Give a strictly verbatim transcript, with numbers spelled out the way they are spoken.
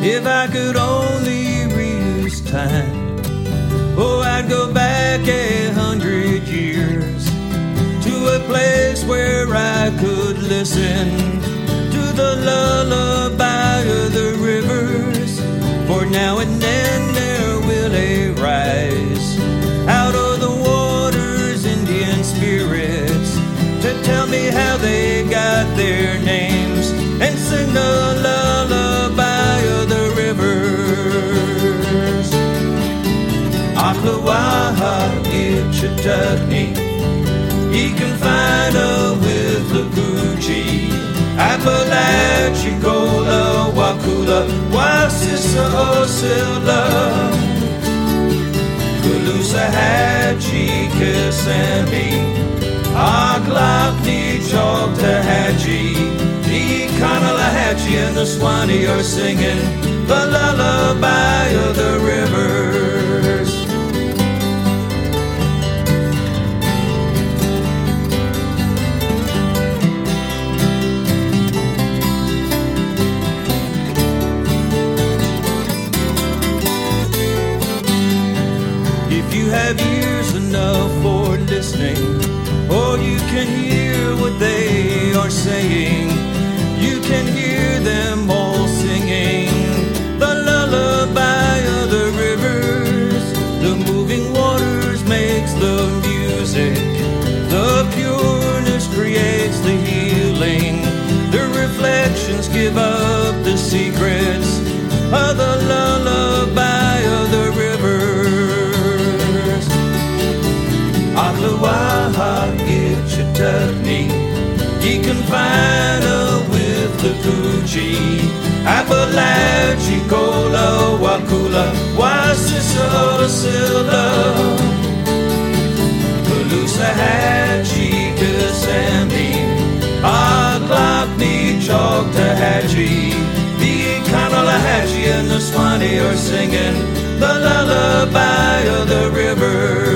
If I could only reuse time, oh, I'd go back a hundred years to a place where I could listen to the lullaby of the rivers. For now and then there will arise out of the waters Indian spirits to tell me how they got their names and sing the lullaby of the rivers. Ocklawaha, Itchitucknee, Econfina with Laguchi, Apalachicola, Wakula, Wasissa, Osilla, Caloosahatchee, Kissimmee, Ocklawaha, Choctawhatchee, Economahatchee and the Swanee are singing the lullaby of the rivers. If you have ears enough for listening, or you can hear what they are saying, you can hear them all singing the lullaby of the rivers. The moving waters makes the music, the pureness creates the healing, the reflections give up the secrets of the lullaby of the rivers. Ocklawaha, Itchitucknee, Econfina with Laguchi, Apalachicola, Wakula, Wasissa, Osilla, Caloosahatchee, Kissimmee, Ocklawaha, Choctawhatchee, the Economahatchee and the Swanee are singing the lullaby of the river.